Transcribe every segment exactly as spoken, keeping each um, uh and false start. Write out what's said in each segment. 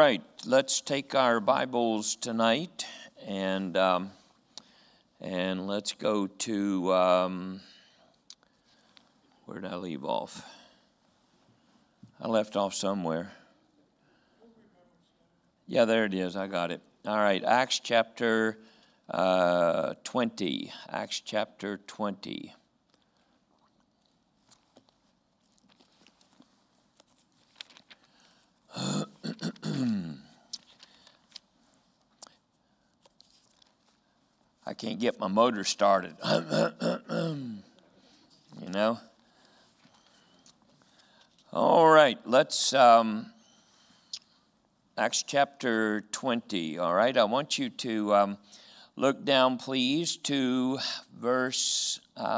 right, let's take our Bibles tonight and um, and let's go to, um, where did I leave off? I left off somewhere. Yeah, there it is. I got it. All right, Acts chapter uh, twenty. Acts chapter twenty. I can't get my motor started. You know? All right, let's, um, Acts chapter twenty, all right? I want you to um, look down, please, to verse,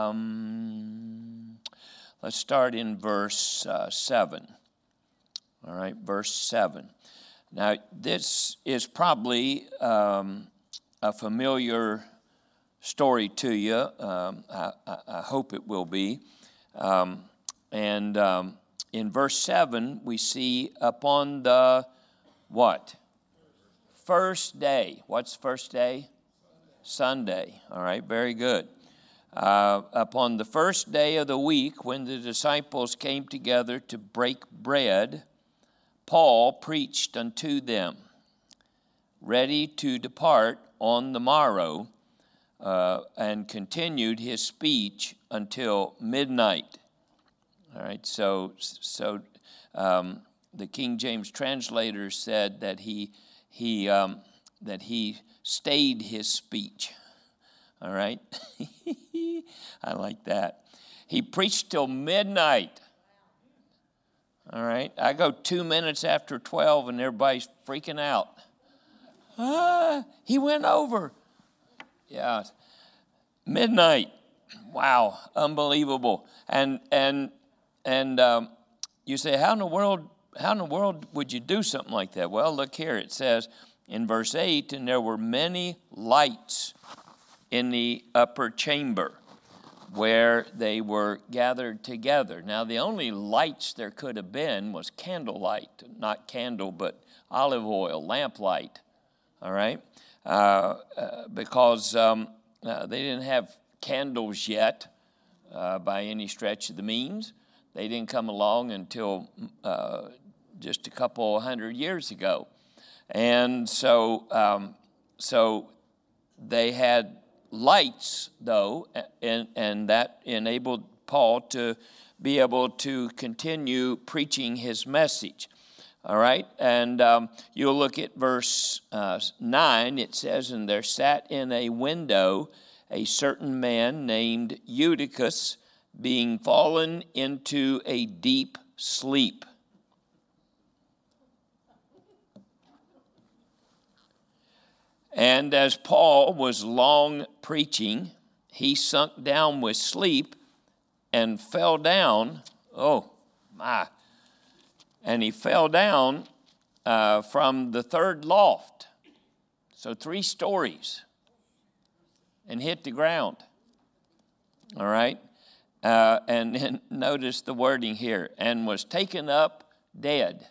um, let's start in verse uh, seven. All right, verse seven. Now, this is probably um, a familiar story to you. Um, I, I, I hope it will be. Um, and um, in verse seven, we see upon the what? First day. What's first day? Sunday. All right, very good. Uh, upon the first day of the week, when the disciples came together to break bread, Paul preached unto them, ready to depart on the morrow, uh, and continued his speech until midnight. All right, so so um, the King James translator said that he he um, that he stayed his speech. All right, I like that. He preached till midnight. All right, I go two minutes after twelve and everybody's freaking out. Ah, he went over. Yeah, midnight. Wow, unbelievable. And and and um, you say, how in the world? How in the world would you do something like that? Well, look here. It says in verse eight, and there were many lights in the upper chamber, where they were gathered together. Now, the only lights there could have been was candlelight, not candle, but olive oil, lamplight, all right? Uh, uh, because um, uh, they didn't have candles yet uh, by any stretch of the means. They didn't come along until uh, just a couple hundred years ago. And so, um, so they had lights, though, and, and that enabled Paul to be able to continue preaching his message. All right, and um, you'll look at verse uh, nine. It says, and there sat in a window a certain man named Eutychus, being fallen into a deep sleep. And as Paul was long preaching, he sunk down with sleep and fell down. Oh, my. And he fell down uh, from the third loft. So three stories. And hit the ground. All right. Uh, and then notice the wording here. And was taken up dead.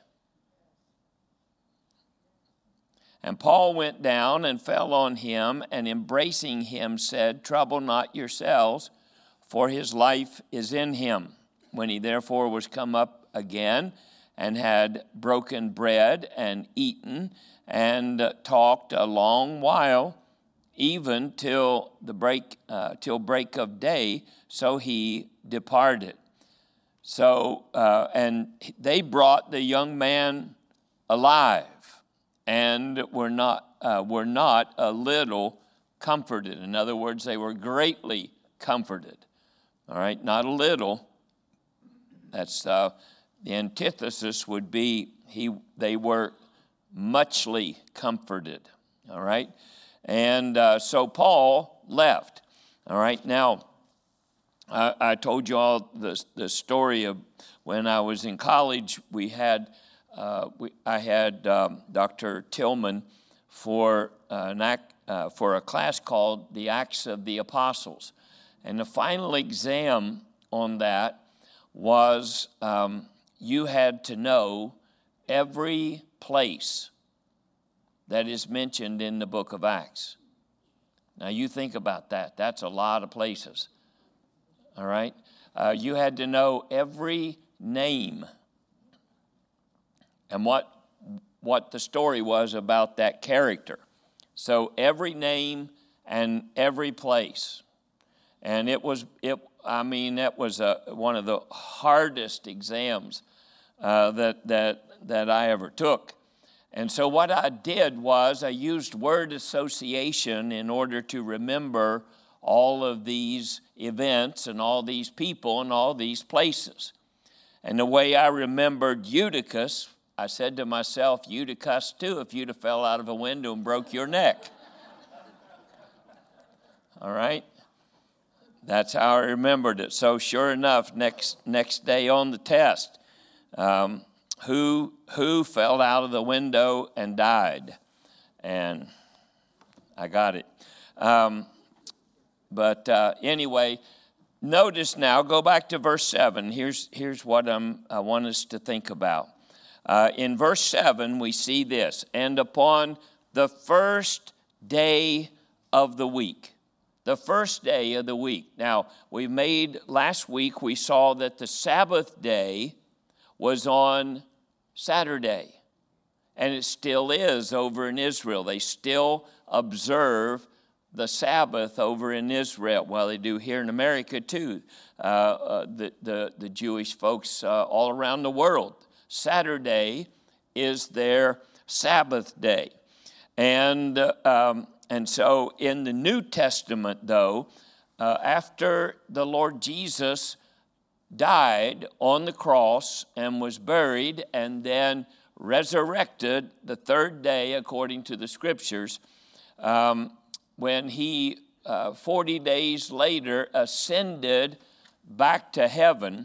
And Paul went down and fell on him, and embracing him said, trouble not yourselves, for his life is in him. When he therefore was come up again, and had broken bread and eaten, and uh, talked a long while, even till the break, uh, till break of day, so he departed. So, uh, and they brought the young man alive, and were not uh, were not a little comforted. In other words, they were greatly comforted. All right, not a little. That's uh, the antithesis would be he. They were muchly comforted. All right, and uh, so Paul left. All right, now I, I told you all the the story of when I was in college. We had. Uh, we, I had um, Doctor Tillman for uh, an act, uh, for a class called the Acts of the Apostles, and the final exam on that was um, you had to know every place that is mentioned in the book of Acts. Now you think about that. That's a lot of places. All right? Uh, you had to know every name and what, what the story was about that character. So every name and every place. And it was, it. I mean, that was a, one of the hardest exams uh, that, that, that I ever took. And so what I did was I used word association in order to remember all of these events and all these people and all these places. And the way I remembered Eutychus, I said to myself, you'd have cussed too if you'd have fell out of a window and broke your neck. All right? That's how I remembered it. So sure enough, next next day on the test, um, who who fell out of the window and died? And I got it. Um, but uh, anyway, notice now, go back to verse seven. Here's, here's what I'm, I want us to think about. Uh, in verse seven, we see this. And upon the first day of the week. The first day of the week. Now, we made, last week we saw that the Sabbath day was on Saturday. And it still is over in Israel. They still observe the Sabbath over in Israel. Well, they do here in America too. Uh, uh, the, the, the Jewish folks uh, all around the world. Saturday is their Sabbath day. And uh, um, And so in the New Testament, though, uh, after the Lord Jesus died on the cross and was buried and then resurrected the third day, according to the Scriptures, um, when he, uh, forty days later, ascended back to heaven,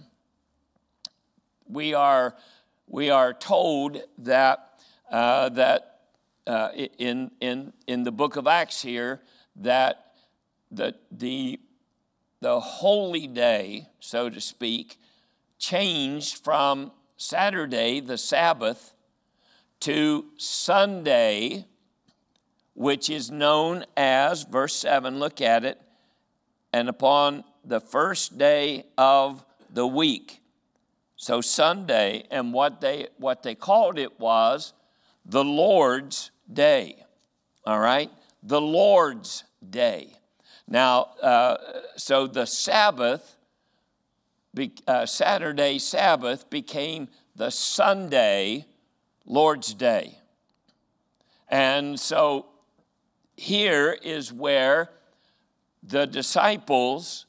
we are, we are told that, uh, that Uh, in in in the book of Acts here, that the the the holy day, so to speak, changed from Saturday, the Sabbath, to Sunday, which is known as, verse seven, look at it, and upon the first day of the week. So Sunday, and what they what they called it was the Lord's Day, all right? The Lord's Day. Now, uh, so the Sabbath, be, uh, Saturday Sabbath became the Sunday Lord's Day. And so here is where the disciples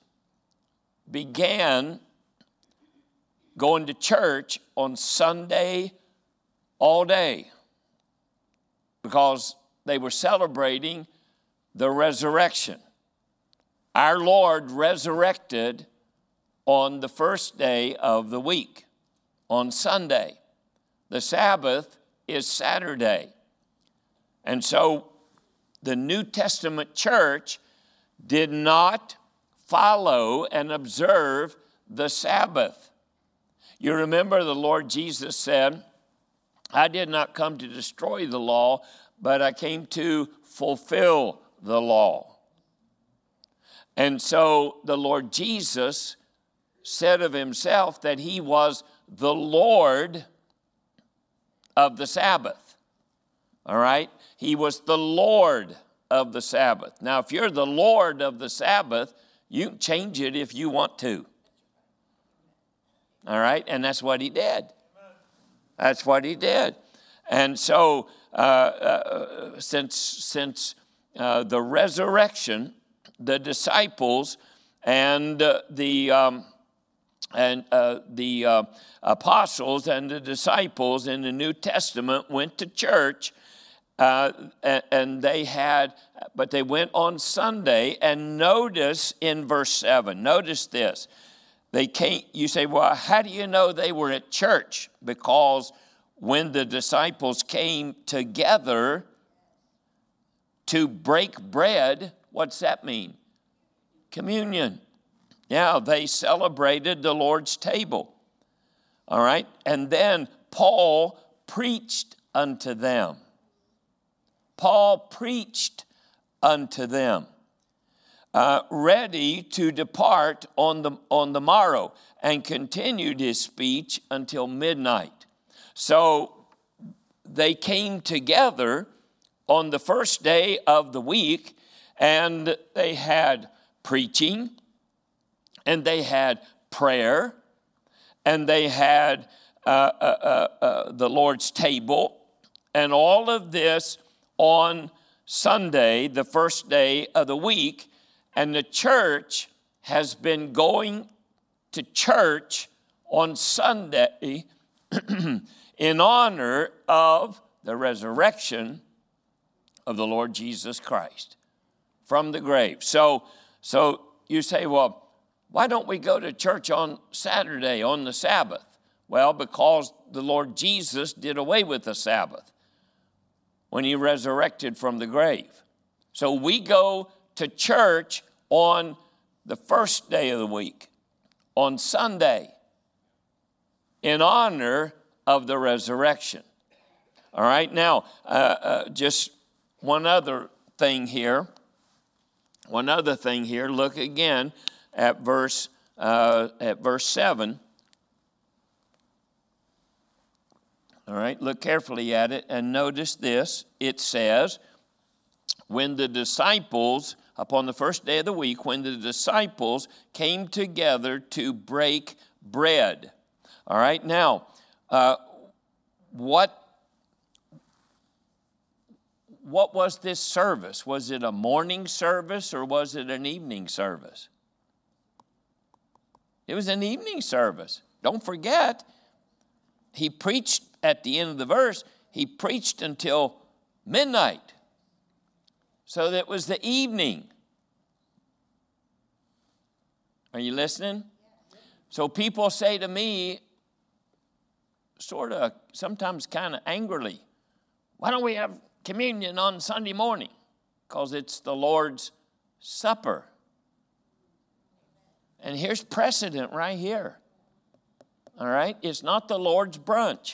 began going to church on Sunday all day, because they were celebrating the resurrection. Our Lord resurrected on the first day of the week, on Sunday. The Sabbath is Saturday. And so the New Testament church did not follow and observe the Sabbath. You remember the Lord Jesus said, I did not come to destroy the law, but I came to fulfill the law. And so the Lord Jesus said of himself that he was the Lord of the Sabbath. All right? He was the Lord of the Sabbath. Now, if you're the Lord of the Sabbath, you can change it if you want to. All right? And that's what he did. That's what he did. And so uh, uh, since, since uh, the resurrection, the disciples and uh, the, um, and, uh, the uh, apostles and the disciples in the New Testament went to church, uh, and, and they had, but they went on Sunday. And notice in verse seven, notice this. They came, you say, well, how do you know they were at church? Because when the disciples came together to break bread, what's that mean? Communion. Yeah, they celebrated the Lord's table. All right? And then Paul preached unto them. Paul preached unto them, uh, ready to depart on the, on the morrow, and continued his speech until midnight. So they came together on the first day of the week, and they had preaching, and they had prayer, and they had uh, uh, uh, uh, the Lord's table, and all of this on Sunday, the first day of the week. And the church has been going to church on Sunday in honor of the resurrection of the Lord Jesus Christ from the grave. So, so you say, well, why don't we go to church on Saturday, on the Sabbath? Well, because the Lord Jesus did away with the Sabbath when he resurrected from the grave. So we go to church on the first day of the week, on Sunday, in honor of the resurrection. All right, now, uh, uh, just one other thing here. One other thing here. Look again at verse uh, at verse seven. All right, look carefully at it and notice this. It says, when the disciples, upon the first day of the week, when the disciples came together to break bread. All right, now, uh, what, what was this service? Was it a morning service or was it an evening service? It was an evening service. Don't forget, he preached at the end of the verse, he preached until midnight. So that was the evening. Are you listening? So people say to me, sort of, sometimes kind of angrily, why don't we have communion on Sunday morning? Because it's the Lord's Supper. And here's precedent right here. All right? It's not the Lord's brunch.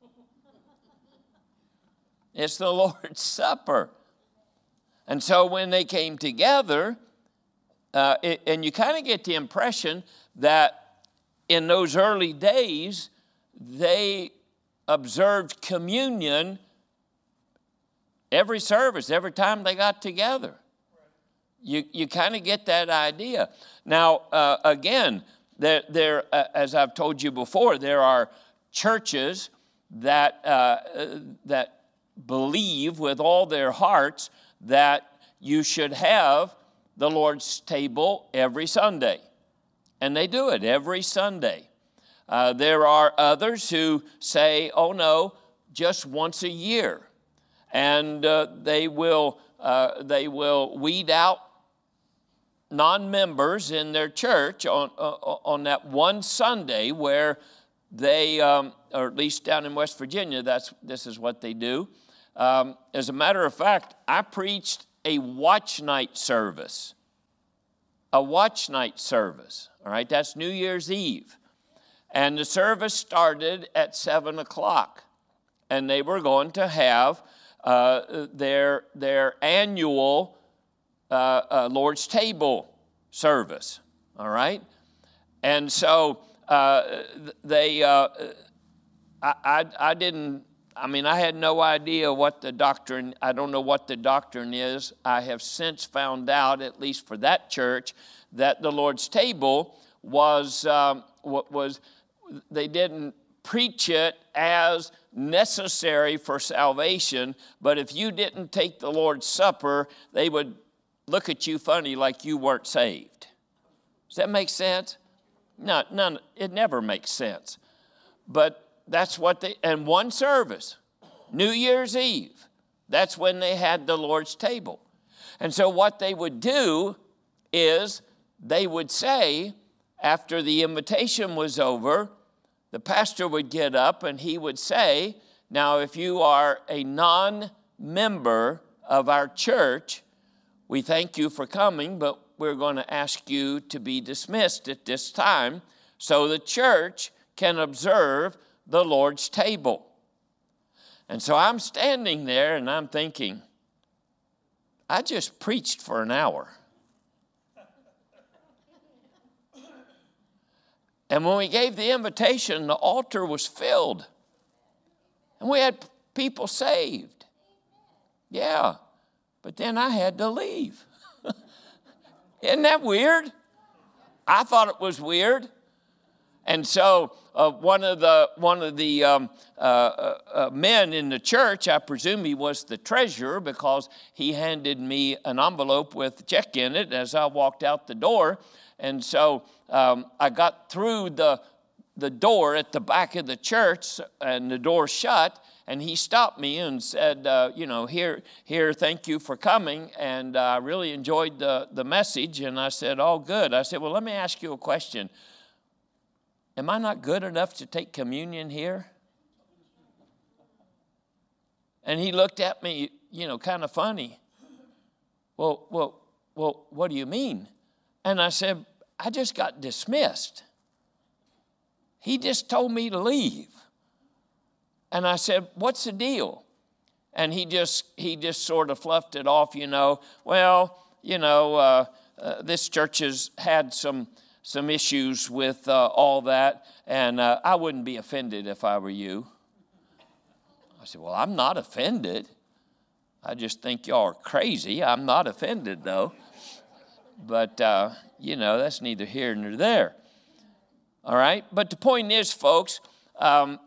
It's the Lord's Supper. And so when they came together, uh, it, and you kind of get the impression that in those early days, they observed communion every service, every time they got together. You, you kind of get that idea. Now, uh, again, there, there uh, as I've told you before, there are churches that uh, that believe with all their hearts that you should have the Lord's table every Sunday. And they do it every Sunday. Uh, there are others who say, oh no, just once a year. And uh, they will uh, they will weed out non-members in their church on, uh, on that one Sunday where they, um, or at least down in West Virginia, that's this is what they do. Um, as a matter of fact, I preached a watch night service. A watch night service, all right? That's New Year's Eve. And the service started at seven o'clock. And they were going to have uh, their, their annual uh, uh, Lord's Table service, all right? And so uh, they, uh, I, I, I didn't, I mean, I had no idea what the doctrine, I don't know what the doctrine is. I have since found out, at least for that church, that the Lord's table was, um, what was, they didn't preach it as necessary for salvation, but if you didn't take the Lord's Supper, they would look at you funny like you weren't saved. Does that make sense? No, none, it never makes sense. But that's what they, and one service, New Year's Eve, that's when they had the Lord's table. And so what they would do is they would say, after the invitation was over, the pastor would get up and he would say, now if you are a non-member of our church, we thank you for coming, but we're going to ask you to be dismissed at this time so the church can observe the Lord's table. And so I'm standing there and I'm thinking, I just preached for an hour. And when we gave the invitation, the altar was filled. And we had people saved. Yeah. But then I had to leave. Isn't that weird? I thought it was weird. And so uh, one of the one of the um, uh, uh, men in the church, I presume he was the treasurer, because he handed me an envelope with a check in it as I walked out the door. And so um, I got through the the door at the back of the church, and the door shut. And he stopped me and said, uh, you know, here, here, thank you for coming. And I really enjoyed the, the message. And I said, oh, good. I said, well, let me ask you a question. Am I not good enough to take communion here? And he looked at me, you know, kind of funny. Well, well, well, what do you mean? And I said, I just got dismissed. He just told me to leave. And I said, what's the deal? And he just he just sort of fluffed it off, you know. Well, you know, uh, uh, this church has had some some issues with uh, all that, and uh, I wouldn't be offended if I were you. I said, well, I'm not offended. I just think y'all are crazy. I'm not offended, though. But, uh, you know, that's neither here nor there. All right? But the point is, folks, um,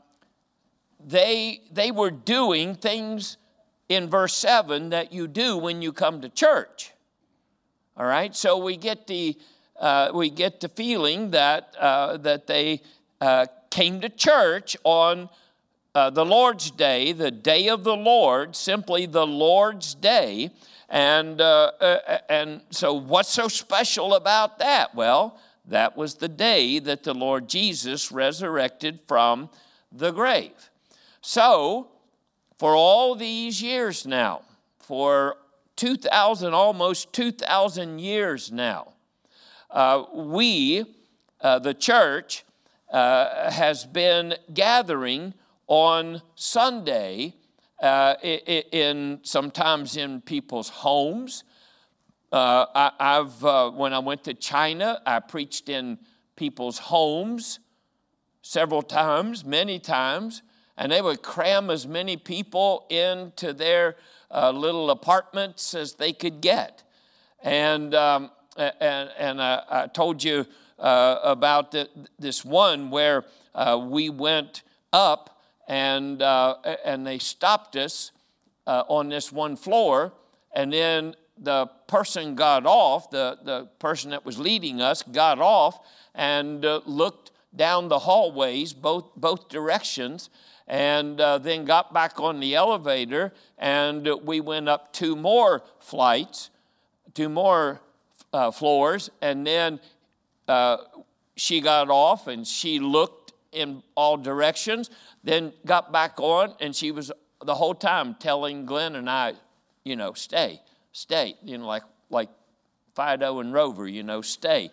They, they were doing things in verse seven that you do when you come to church. All right, so we get the uh, we get the feeling that uh, that they uh, came to church on uh, the Lord's Day, the day of the Lord, simply the Lord's Day, and uh, uh, and so what's so special about that? Well, that was the day that the Lord Jesus resurrected from the grave. So, for all these years now, for two thousand, almost two thousand years now, uh, we, uh, the church, uh, has been gathering on Sunday, uh, in sometimes in people's homes. Uh, I, I've uh, when I went to China, I preached in people's homes several times, many times. And they would cram as many people into their uh, little apartments as they could get. And um, and, and I, I told you uh, about the, this one where uh, we went up and uh, and they stopped us uh, on this one floor. And then the person got off, the, the person that was leading us got off and uh, looked down the hallways, both both directions, and uh, then got back on the elevator, and uh, we went up two more flights, two more uh, floors, and then uh, she got off, and she looked in all directions, then got back on, and she was the whole time telling Glenn and I, you know, stay, stay, you know, like like Fido and Rover, you know, stay.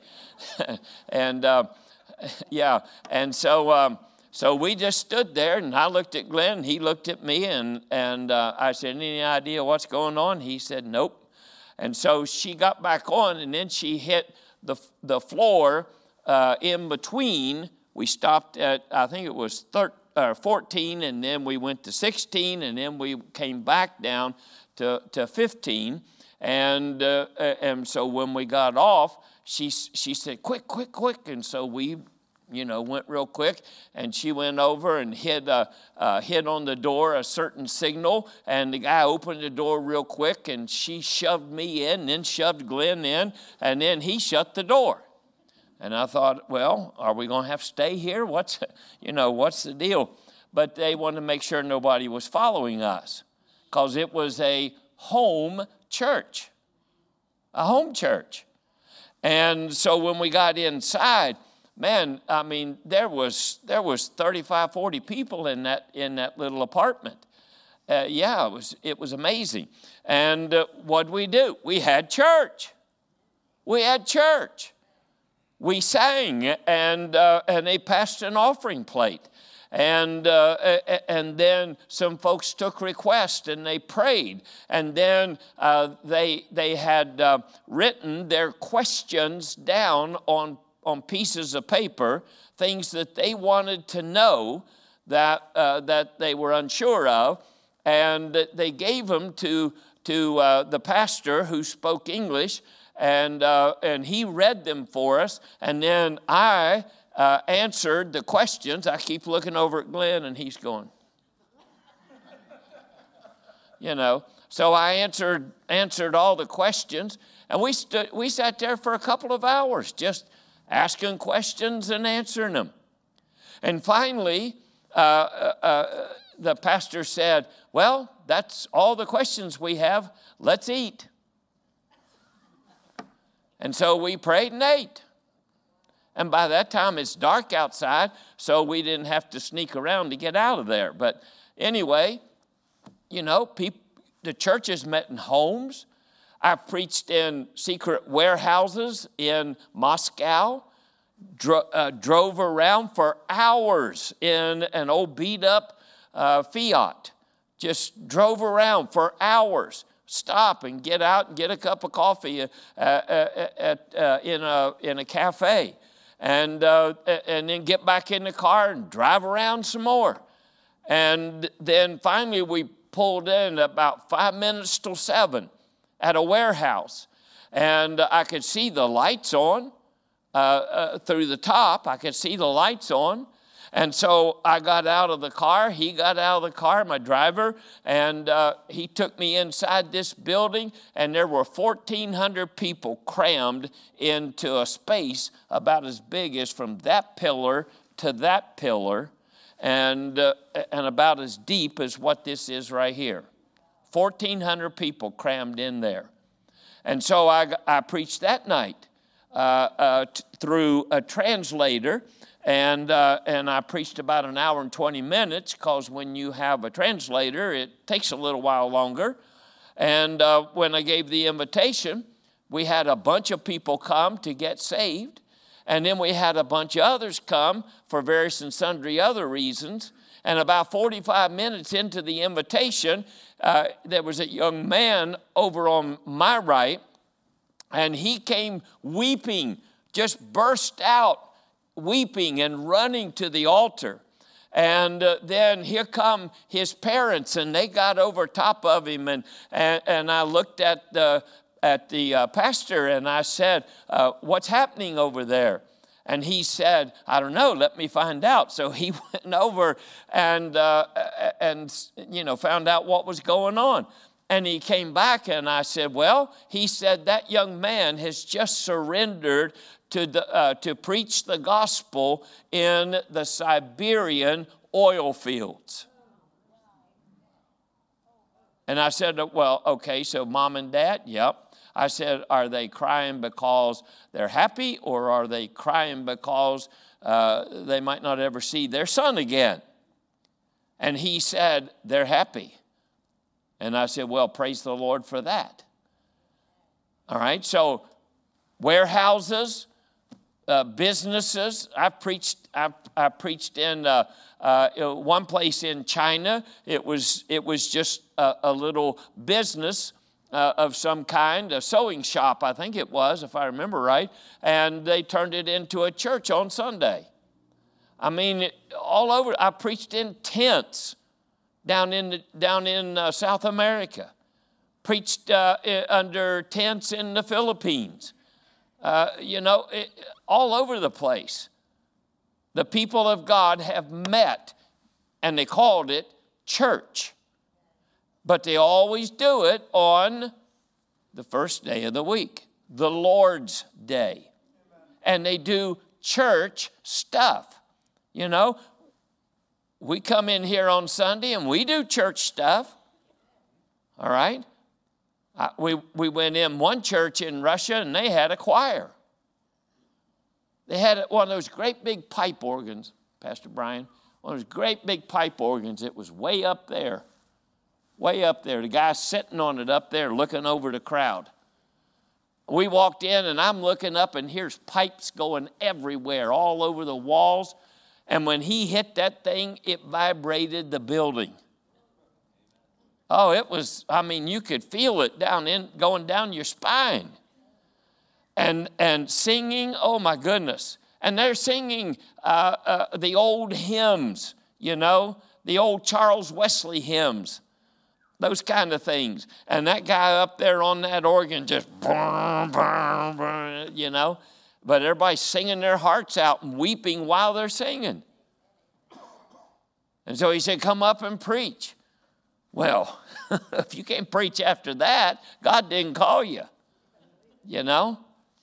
and, uh, yeah, and so... Um, So we just stood there, and I looked at Glenn, and he looked at me, and, and uh, I said, any idea what's going on? He said, nope. And so she got back on, and then she hit the, the floor uh, in between. We stopped at, I think it was thirteen, uh, fourteen, and then we went to sixteen, and then we came back down to, to fifteen. And, uh, and so when we got off, she, she said, quick, quick, quick. And so we... you know, went real quick, and she went over and hit, uh, uh, hit on the door a certain signal, and the guy opened the door real quick, and she shoved me in, and then shoved Glenn in, and then he shut the door. And I thought, well, are we going to have to stay here? What's, you know, what's the deal? But they wanted to make sure nobody was following us, because it was a home church, a home church. And so when we got inside, man, I mean, there was there was thirty-five, forty people in that in that little apartment. Uh, yeah, it was it was amazing. And uh, what'd we do? We had church. We had church. We sang, and uh, and they passed an offering plate. And, uh, and then some folks took requests and they prayed. And then uh, they, they had uh, written their questions down on, on pieces of paper, things that they wanted to know that, uh, that they were unsure of. And they gave them to, to uh, the pastor who spoke English, and, uh, and he read them for us. And then I Uh, answered the questions. I keep looking over at Glenn, and he's going, you know. So I answered answered all the questions, and we stood. We sat there for a couple of hours, just asking questions and answering them. And finally, uh, uh, uh, the pastor said, "Well, that's all the questions we have. Let's eat." And so we prayed and ate. And by that time, it's dark outside, so we didn't have to sneak around to get out of there. But anyway, you know, people, the churches met in homes. I've preached in secret warehouses in Moscow, dro- uh, drove around for hours in an old beat-up uh, Fiat. Just drove around for hours. Stop and get out and get a cup of coffee uh, uh, at, uh, in, a, in a cafe. And, uh, and then get back in the car and drive around some more. And then finally we pulled in about five minutes till seven at a warehouse. And I could see the lights on uh, uh, through the top. I could see the lights on. And so I got out of the car, he got out of the car, my driver, and uh, he took me inside this building, and there were fourteen hundred people crammed into a space about as big as from that pillar to that pillar, and, uh, and about as deep as what this is right here. fourteen hundred people crammed in there. And so I, I preached that night uh, uh, t- through a translator. And, uh, and I preached about an hour and twenty minutes, because when you have a translator, it takes a little while longer. And uh, when I gave the invitation, we had a bunch of people come to get saved. And then we had a bunch of others come for various and sundry other reasons. And about forty-five minutes into the invitation, uh, there was a young man over on my right, and he came weeping, just burst out weeping and running to the altar. And uh, then here come his parents, and they got over top of him. And, and, and I looked at the, at the uh, pastor, and I said, uh, what's happening over there? And he said, I don't know, let me find out. So he went over and, uh, and you know, found out what was going on. And he came back, and I said, well, he said that young man has just surrendered to, the, uh, to preach the gospel in the Siberian oil fields. And I said, well, okay, so mom and dad, yep. I said, are they crying because they're happy, or are they crying because uh, they might not ever see their son again? And he said, they're happy. And I said, well, praise the Lord for that. All right, so warehouses, uh, businesses. I preached. I, I preached in uh, uh, one place in China. It was it was just a, a little business uh, of some kind, a sewing shop, I think it was, if I remember right. And they turned it into a church on Sunday. I mean, it, all over. I preached in tents down in the, down in uh, South America. Preached uh, under tents in the Philippines. Uh, you know, it, all over the place. The people of God have met, and they called it church. But they always do it on the first day of the week, the Lord's Day. And they do church stuff. You know, we come in here on Sunday and we do church stuff. All right? Uh, we, we went in one church in Russia, and they had a choir. They had one of those great big pipe organs, Pastor Brian, one of those great big pipe organs. It was way up there, way up there. The guy sitting on it up there looking over the crowd. We walked in, and I'm looking up, and here's pipes going everywhere, all over the walls. And when he hit that thing, it vibrated the building. Oh, it was, I mean, you could feel it down in, going down your spine. And, and singing, oh my goodness. And they're singing uh, uh, the old hymns, you know, the old Charles Wesley hymns, those kind of things. And that guy up there on that organ just, you know, but everybody's singing their hearts out and weeping while they're singing. And so he said, come up and preach. Well, if you can't preach after that, God didn't call you, you know.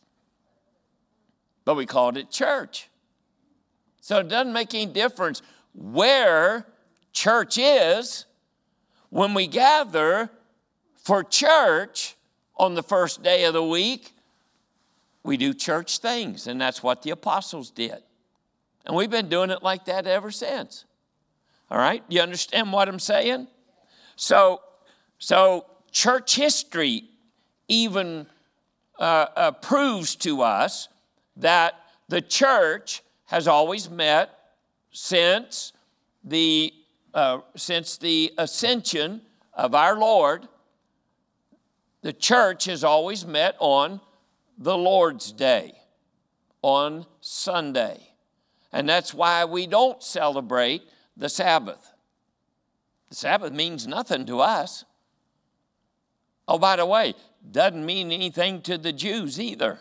But we called it church. So it doesn't make any difference where church is. When we gather for church on the first day of the week, we do church things, and that's what the apostles did. And we've been doing it like that ever since. All right? You understand what I'm saying? So, so church history even uh, uh, proves to us that the church has always met since the, uh, since the ascension of our Lord. The church has always met on the Lord's Day, on Sunday. And that's why we don't celebrate the Sabbath. The Sabbath means nothing to us. Oh, by the way, doesn't mean anything to the Jews either.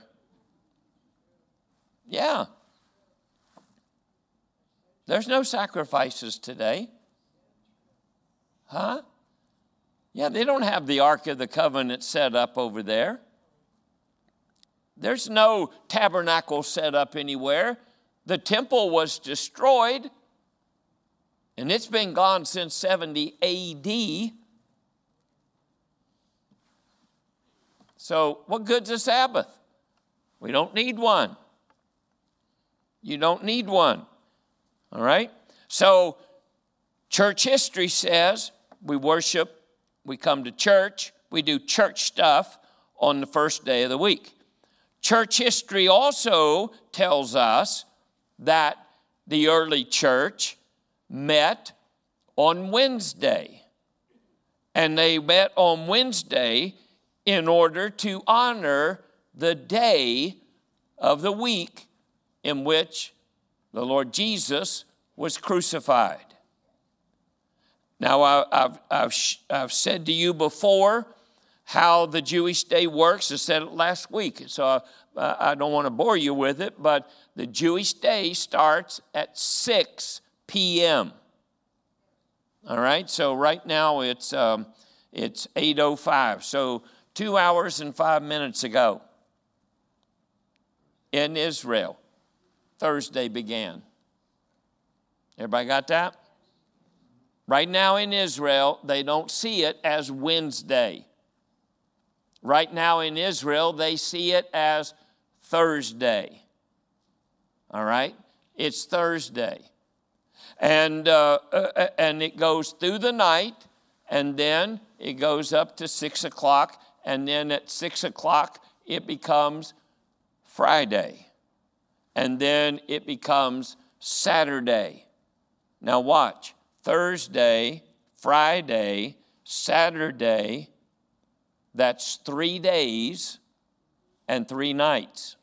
Yeah. There's no sacrifices today. Huh? Yeah, they don't have the Ark of the Covenant set up over there. There's no tabernacle set up anywhere. The temple was destroyed, and it's been gone since seventy A D. So what good's a Sabbath? We don't need one. You don't need one. All right? So church history says we worship, we come to church, we do church stuff on the first day of the week. Church history also tells us that the early church met on Wednesday. And they met on Wednesday in order to honor the day of the week in which the Lord Jesus was crucified. Now, I, I've, I've, I've said to you before how the Jewish day works. I said it last week, so I, I don't want to bore you with it, but the Jewish day starts at six p.m. All right, so right now it's, um, it's eight oh five, so two hours and five minutes ago in Israel, Thursday began. Everybody got that? Right now in Israel, they don't see it as Wednesday. Right now in Israel, they see it as Thursday. All right? It's Thursday. And, uh, uh, and it goes through the night, and then it goes up to six o'clock, and then at six o'clock, it becomes Friday. And then it becomes Saturday. Now watch. Thursday, Friday, Saturday, that's three days and three nights.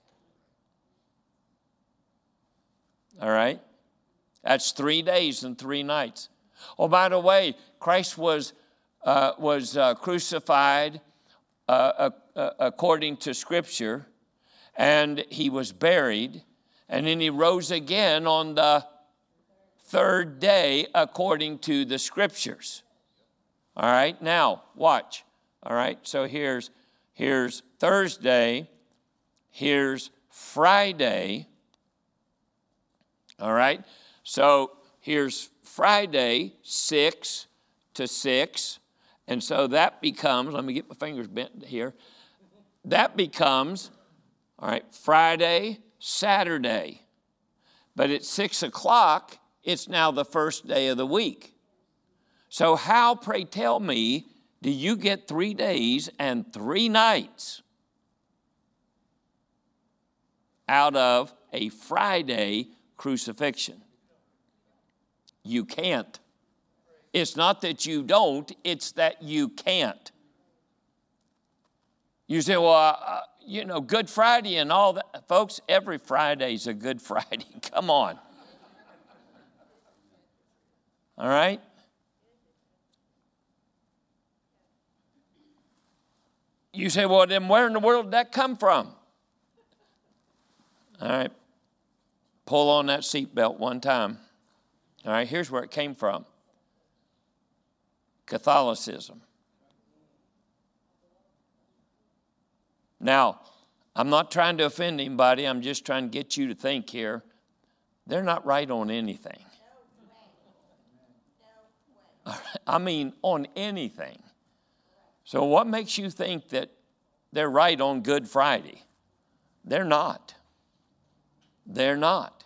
All right? That's three days and three nights. Oh, by the way, Christ was, uh, was uh, crucified uh, uh, according to Scripture, and he was buried, and then he rose again on the third day according to the Scriptures. All right, now watch. All right, so here's, here's Thursday, here's Friday. All right, so here's Friday, six to six, and so that becomes, let me get my fingers bent here, that becomes, all right, Friday, Saturday. But at six o'clock, it's now the first day of the week. So how, pray tell me, do you get three days and three nights out of a Friday crucifixion? You can't. It's not that you don't, it's that you can't. You say, well, uh, you know, Good Friday and all that. Folks, every Friday's a Good Friday. Come on. All right? You say, well, then where in the world did that come from? All right. Pull on that seatbelt one time. All right, here's where it came from. Catholicism. Now, I'm not trying to offend anybody. I'm just trying to get you to think here. They're not right on anything. I mean, on anything. So what makes you think that they're right on Good Friday? They're not. They're not.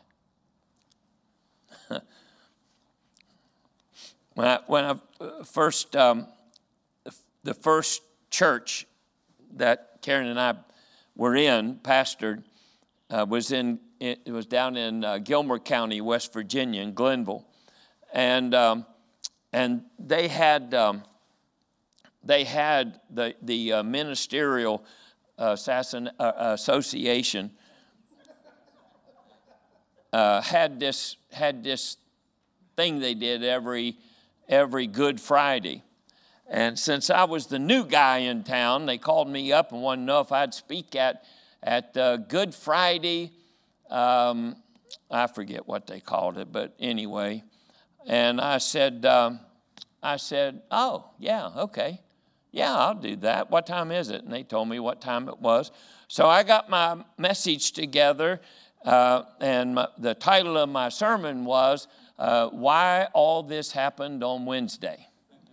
when I, when I first, um, the first church that Karen and I were in, pastored, uh, was in it was down in uh, Gilmer County, West Virginia, in Glenville, and um, and they had um, they had the the uh, ministerial uh, assassin, uh, association uh, had this had this thing they did every every Good Friday. And since I was the new guy in town, they called me up and wanted to know if I'd speak at, at uh, Good Friday. Um, I forget what they called it, but anyway. And I said, um, I said, oh, yeah, okay. Yeah, I'll do that. What time is it? And they told me what time it was. So I got my message together, uh, and my, the title of my sermon was, uh, Why All This Happened on Wednesday.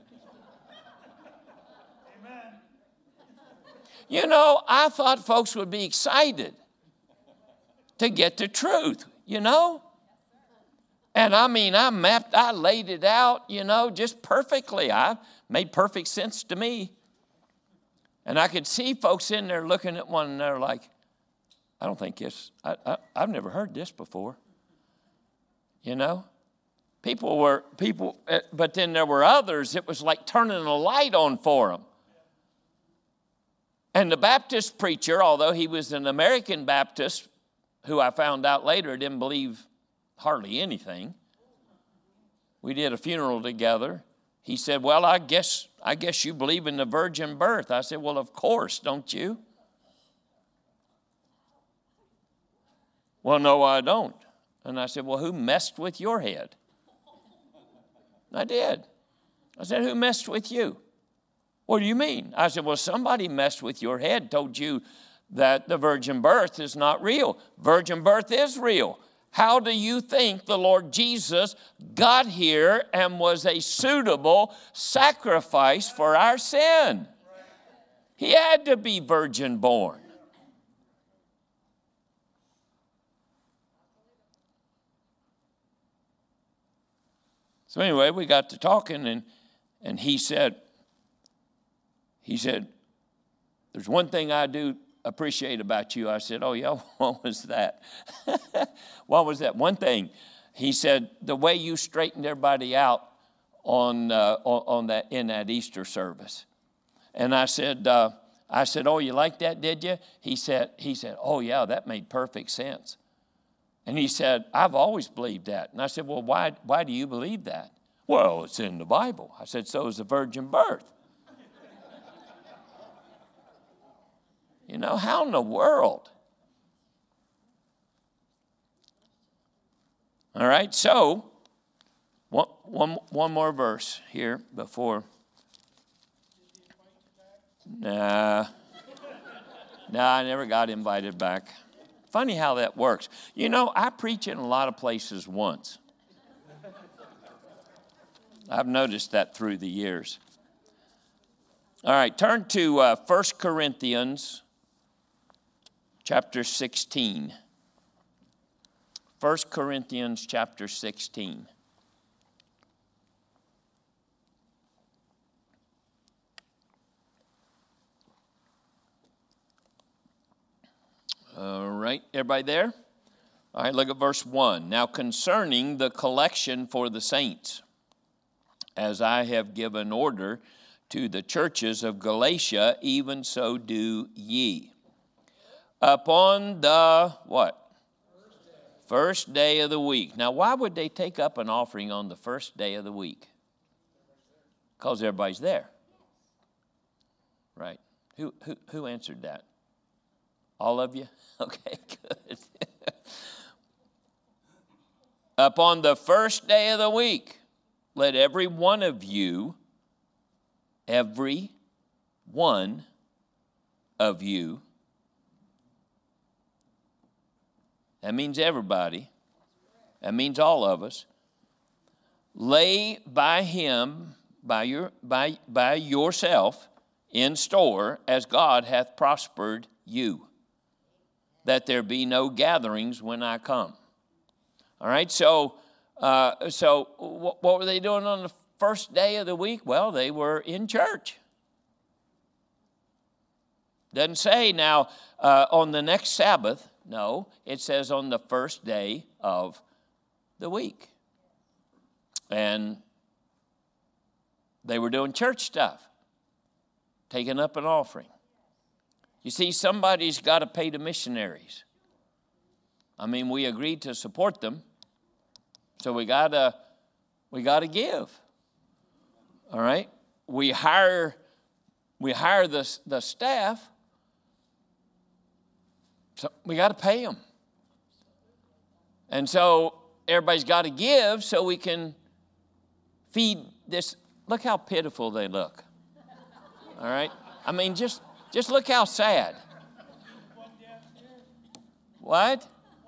You know, I thought folks would be excited to get the truth, you know. And I mean, I mapped, I laid it out, you know, just perfectly. I made perfect sense to me. And I could see folks in there looking at one another like, I don't think this, I, I, I've never heard this before. You know? People were, people, but then there were others, it was like turning a light on for them. And the Baptist preacher, although he was an American Baptist, who I found out later didn't believe hardly anything. We did a funeral together. He said, well, I guess, I guess you believe in the virgin birth. I said, well, of course, don't you? Well, no, I don't. And I said, well, who messed with your head? I did. I said, who messed with you? What do you mean? I said, well, somebody messed with your head, told you that the virgin birth is not real. Virgin birth is real. How do you think the Lord Jesus got here and was a suitable sacrifice for our sin? He had to be virgin born. So anyway, we got to talking, and, and he said, He said, there's one thing I do appreciate about you. I said, oh, yeah, what was that? What was that? One thing. He said, the way you straightened everybody out on, uh, on, on that in that Easter service. And I said, uh, I said, oh, you like that, did you? He said, he said, oh, yeah, that made perfect sense. And he said, I've always believed that. And I said, well, why, why do you believe that? Well, it's in the Bible. I said, so is the virgin birth. You know, how in the world? All right, so one, one, one more verse here before. Nah, nah, I never got invited back. Funny how that works. You know, I preach in a lot of places once. I've noticed that through the years. All right, turn to uh, First Corinthians chapter sixteen. First Corinthians chapter sixteen. All right, everybody there? All right, look at verse one. Now concerning the collection for the saints, as I have given order to the churches of Galatia, even so do ye. Upon the, what? First day of the week. Now, why would they take up an offering on the first day of the week? Because everybody's there. Right. Who, who, who answered that? All of you? Okay, good. Upon the first day of the week, let every one of you, every one of you, that means everybody, that means all of us, lay by him, by your by by yourself in store as God hath prospered you, that there be no gatherings when I come. All right, so uh, so what, what were they doing on the first day of the week? Well, they were in church. Doesn't say now uh, on the next Sabbath. No, it says on the first day of the week. And they were doing church stuff, taking up an offering. You see, somebody's got to pay the missionaries. I mean, we agreed to support them, so we gotta we gotta give. All right, we hire we hire the the staff. So we got to pay them. And so everybody's got to give so we can feed this. Look how pitiful they look. All right? I mean, just, just look how sad. What?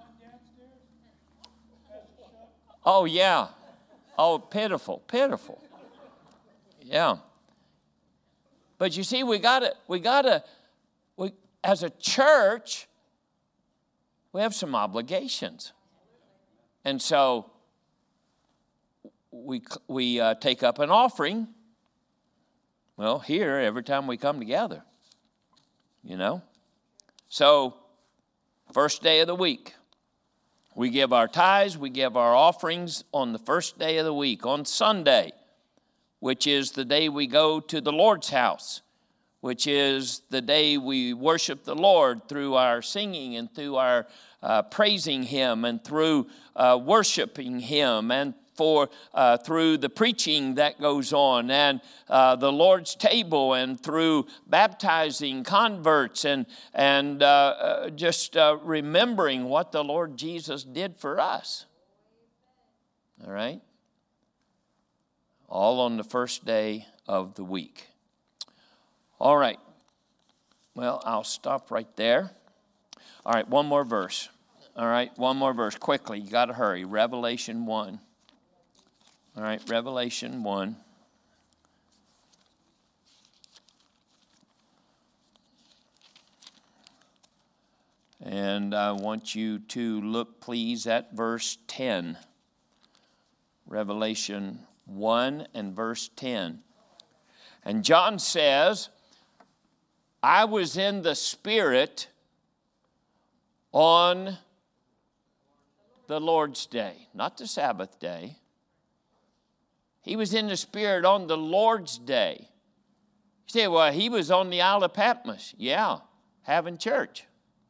Oh, yeah. Oh, pitiful, pitiful. Yeah. But you see, we got to, we got to, we, as a church, we have some obligations. And so we, we uh, take up an offering, well, here, every time we come together, you know. So, first day of the week, we give our tithes, we give our offerings on the first day of the week, on Sunday, which is the day we go to the Lord's house, which is the day we worship the Lord through our singing and through our uh, praising Him and through uh, worshiping Him and for uh, through the preaching that goes on and uh, the Lord's table and through baptizing converts and, and uh, uh, just uh, remembering what the Lord Jesus did for us. All right? All on the first day of the week. All right. Well, I'll stop right there. All right, one more verse. All right, one more verse. Quickly, you got to hurry. Revelation one. All right, Revelation one. And I want you to look, please, at verse ten. Revelation one and verse ten. And John says, I was in the Spirit on the Lord's day, not the Sabbath day. He was in the Spirit on the Lord's day. You say, well, he was on the Isle of Patmos. Yeah, having church.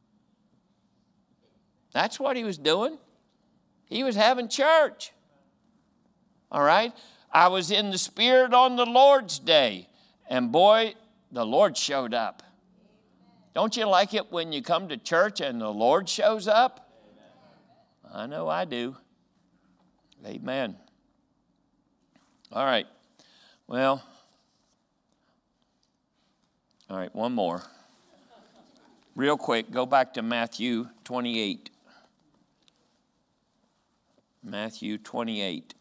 That's what he was doing. He was having church. All right? I was in the Spirit on the Lord's day. And boy, the Lord showed up. Don't you like it when you come to church and the Lord shows up? I know I do. Amen. All right. Well, all right, one more. Real quick, go back to Matthew twenty-eight. Matthew twenty-eight.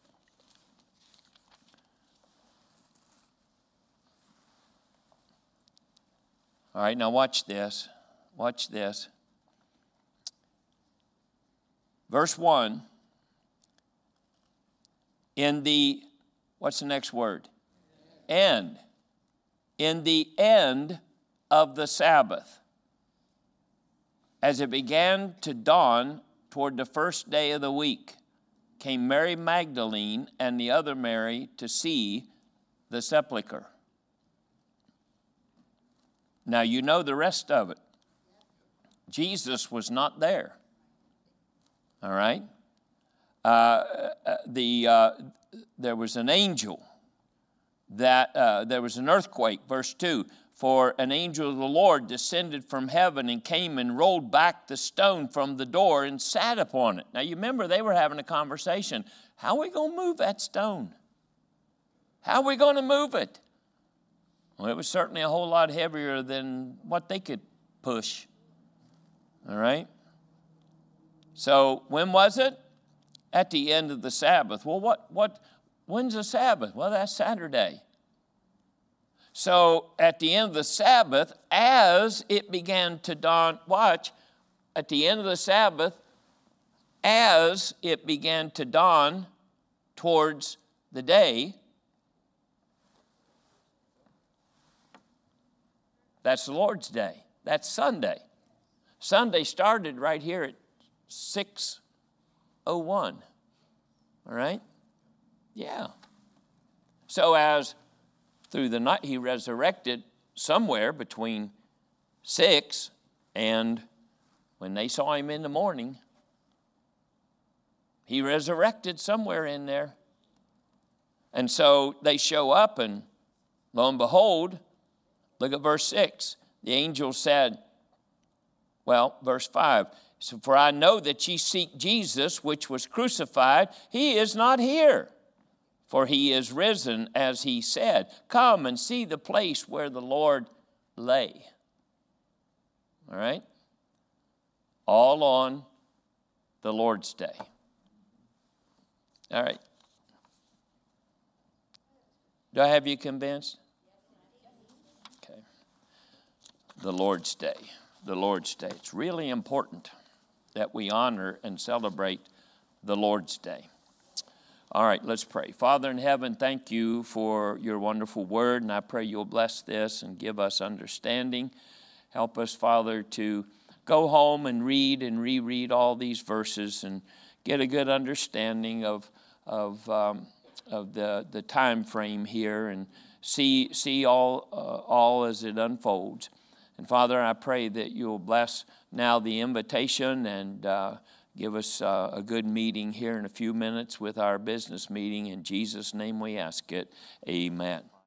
All right, now watch this. Watch this. Verse one. In the, what's the next word? End. In the end of the Sabbath, as it began to dawn toward the first day of the week, came Mary Magdalene and the other Mary to see the sepulchre. Now you know the rest of it. Jesus was not there. All right? Uh, the, uh, there was an angel that, uh, there was an earthquake, verse two. For an angel of the Lord descended from heaven and came and rolled back the stone from the door and sat upon it. Now you remember they were having a conversation. How are we going to move that stone? How are we going to move it? Well, it was certainly a whole lot heavier than what they could push. All right? So when was it? At the end of the Sabbath. Well, what, what, when's the Sabbath? Well, that's Saturday. So at the end of the Sabbath, as it began to dawn, watch, at the end of the Sabbath, as it began to dawn towards the day, that's the Lord's Day. That's Sunday. Sunday started right here at six oh one. All right? Yeah. So as through the night, he resurrected somewhere between six and when they saw him in the morning. He resurrected somewhere in there. And so they show up and lo and behold, look at verse six. The angel said, well, verse five. So, for I know that ye seek Jesus, which was crucified. He is not here. For he is risen, as he said. Come and see the place where the Lord lay. All right? All on the Lord's Day. All right. Do I have you convinced? Okay. The Lord's Day. The Lord's Day. It's really important that we honor and celebrate the Lord's Day. All right, let's pray. Father in heaven, thank you for your wonderful word, and I pray you'll bless this and give us understanding. Help us, Father, to go home and read and reread all these verses and get a good understanding of, of, um, of the, the time frame here and see, see all, uh, all as it unfolds. And Father, I pray that you'll bless now the invitation and uh, give us uh, a good meeting here in a few minutes with our business meeting. In Jesus' name we ask it. Amen.